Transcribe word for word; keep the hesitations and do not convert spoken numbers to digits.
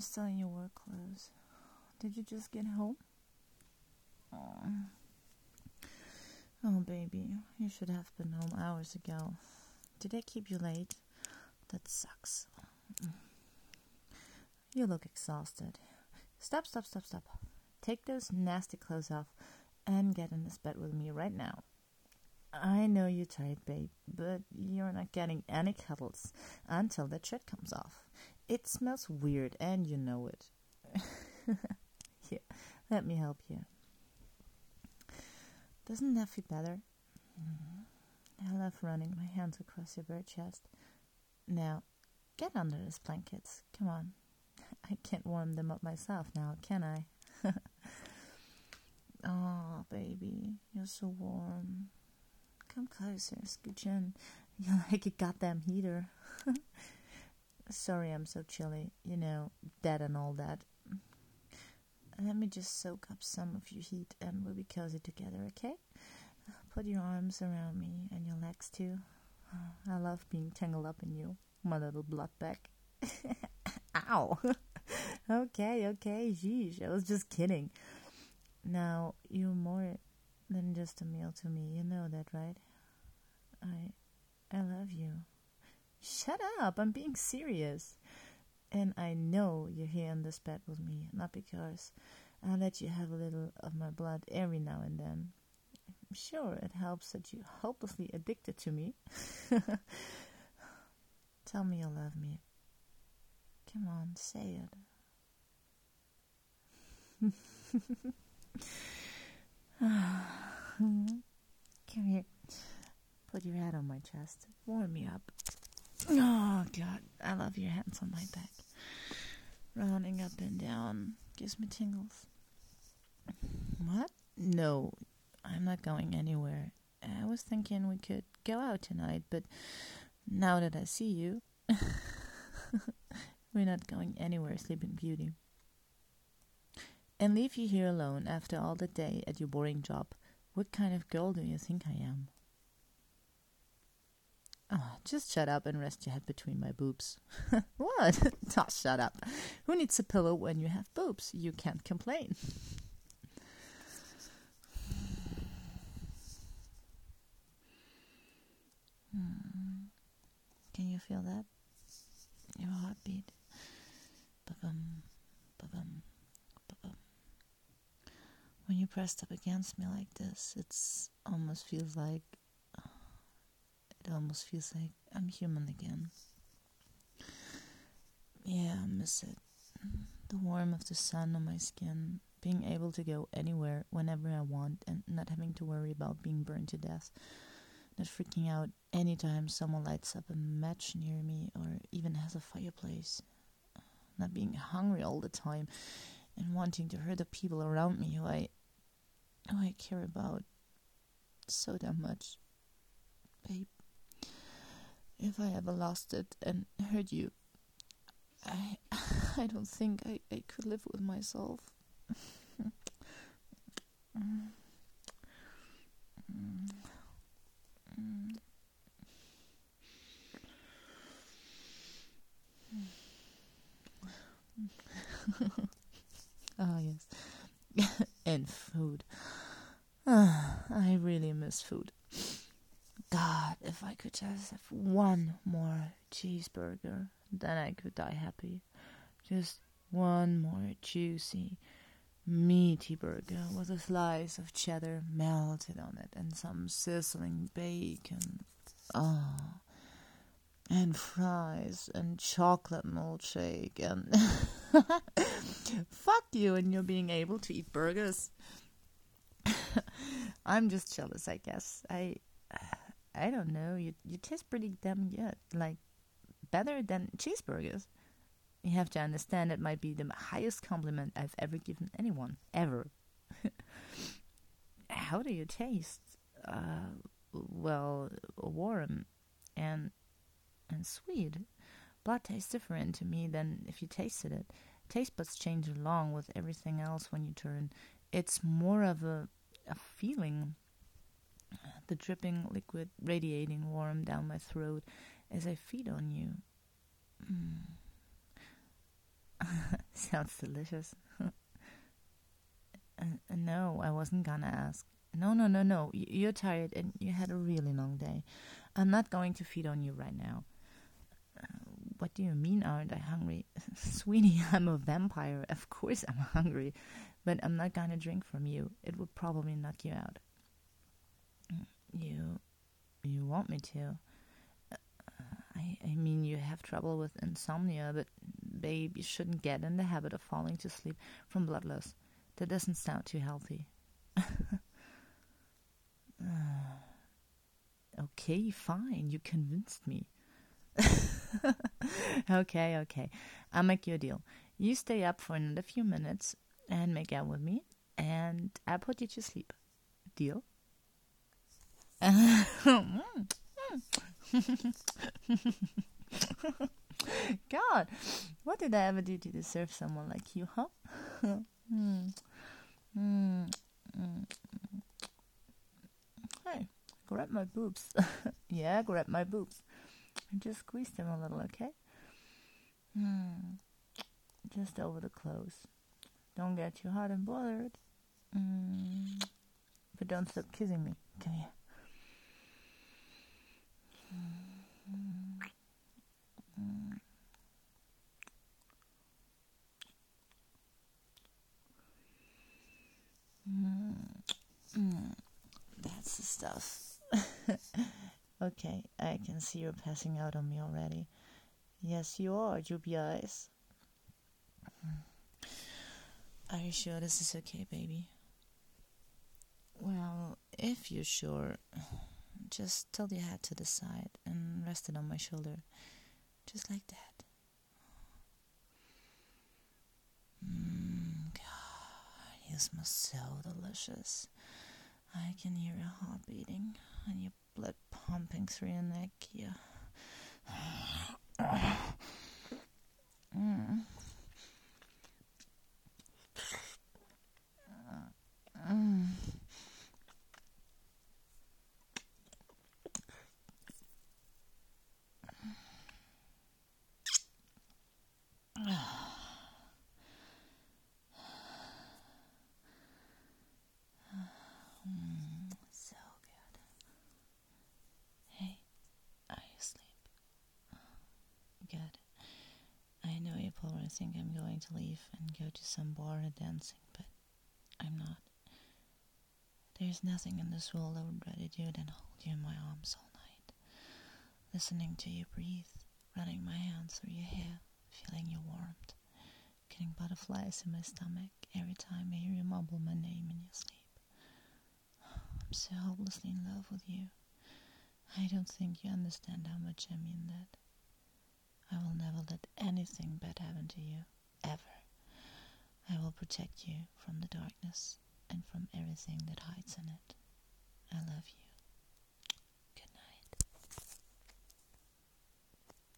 you're still in your work clothes. Did you just get home? Oh, oh baby, you should have been home hours ago. Did I keep you late? That sucks. You look exhausted. Stop, stop, stop, stop. Take those nasty clothes off and get in this bed with me right now. I know you're tired, babe, but you're not getting any cuddles until that shirt comes off. It smells weird, and you know it. Here, let me help you. Doesn't that feel better? I love running my hands across your bare chest. Now, get under these blankets. Come on. I can't warm them up myself now, can I? Oh, baby, you're so warm. Come closer, scooch in. You're like a goddamn heater. Sorry I'm so chilly. You know, that and all that. Let me just soak up some of your heat and we'll be cozy together, okay? Put your arms around me and your legs too. I love being tangled up in you, my little blood bag. Ow! Okay, okay, sheesh, I was just kidding. Now, you're more than just a meal to me, you know that, right? I I love you. Shut up, I'm being serious. And I know you're here in this bed with me, not because I let you have a little of my blood every now and then. I'm sure it helps that you're hopelessly addicted to me. Tell me you love me. Come on, say it. Come here. Put your head on my chest. Warm me up. Oh, God. I love your hands on my back. Running up and down. Gives me tingles. What? No, I'm not going anywhere. I was thinking we could go out tonight, but now that I see you, we're not going anywhere, Sleeping Beauty. And leave you here alone after all the day at your boring job. What kind of girl do you think I am? Oh, just shut up and rest your head between my boobs. What? Oh, shut up. Who needs a pillow when you have boobs? You can't complain. Hmm. Can you feel that? Your heartbeat. Ba-bum, ba-bum, ba-bum. When you're pressed up against me like this, it's almost feels like it almost feels like I'm human again. Yeah, I miss it. The warmth of the sun on my skin, being able to go anywhere whenever I want and not having to worry about being burned to death. Not freaking out anytime someone lights up a match near me or even has a fireplace. Not being hungry all the time and wanting to hurt the people around me who I, who I care about so damn much. Babe, if I ever lost it and hurt you, I I don't think I, I could live with myself. Oh, yes. And food. Ah, I really miss food. God, if I could just have one more cheeseburger, then I could die happy. Just one more juicy, meaty burger with a slice of cheddar melted on it and some sizzling bacon. Oh, and fries and chocolate milkshake and fuck you and you're being able to eat burgers. I'm just jealous, I guess. I I don't know. You you taste pretty damn good. Like better than cheeseburgers. You have to understand it might be the highest compliment I've ever given anyone ever. How do you taste? Uh, well, warm and and sweet. Blood tastes different to me than if you tasted it. Taste buds change along with everything else when you turn. It's more of a a feeling. The dripping liquid radiating warm down my throat as I feed on you. Mm. Sounds delicious. Uh, no, I wasn't gonna ask. No, no, no, no. Y- You're tired and you had a really long day. I'm not going to feed on you right now. Uh, what do you mean, aren't I hungry? Sweetie, I'm a vampire. Of course I'm hungry. But I'm not gonna drink from you. It would probably knock you out. You. You want me to? I, I mean, you have trouble with insomnia, but babe, you shouldn't get in the habit of falling to sleep from blood loss. That doesn't sound too healthy. Okay, fine. You convinced me. okay, okay. I'll make you a deal. You stay up for another few minutes and make out with me, and I'll put you to sleep. Deal? God, what did I ever do to deserve someone like you, huh? mm. Mm. Mm. Hey, grab my boobs. Yeah, grab my boobs. And just squeeze them a little, okay? Mm. Just over the clothes. Don't get too hot and bothered. Mm. But don't stop kissing me. Come here. Mm. Mm. Mm. Mm. That's the stuff. Okay, I can see you're passing out on me already. Yes, you are, droopy eyes. Are you sure this is okay, baby? Well, if you're sure, just tilt your head to the side and rest it on my shoulder. Just like that. Mmm, God, you smell so delicious. I can hear your heart beating and your blood pumping through your neck. Yeah. Mm. Mm. Mm, so good. Hey, are you asleep? Good. I know you probably think I'm going to leave and go to some bar or dancing, but I'm not. There's nothing in this world I would rather do than hold you in my arms all night, listening to you breathe, running my hands through your hair, feeling your warmth, getting butterflies in my stomach every time I hear you mumble my name in your sleep. I'm so hopelessly in love with you. I don't think you understand how much I mean that. I will never let anything bad happen to you, ever. I will protect you from the darkness and from everything that hides in it. I love you.